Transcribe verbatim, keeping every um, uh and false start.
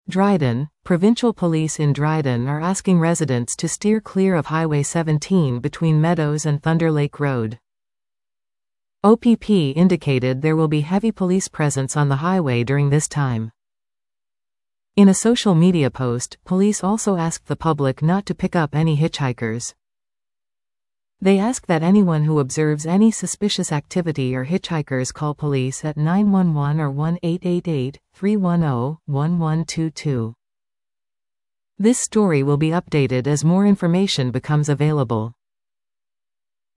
Dryden, Provincial Police in Dryden are asking residents to steer clear of Highway seventeen between Meadows and Thunder Lake Road. O P P indicated there will be heavy police presence on the highway during this time. In a social media post, police also asked the public not to pick up any hitchhikers. They ask that anyone who observes any suspicious activity or hitchhikers call police at nine one one or one eight eight eight, three one zero, one one two two. This story will be updated as more information becomes available.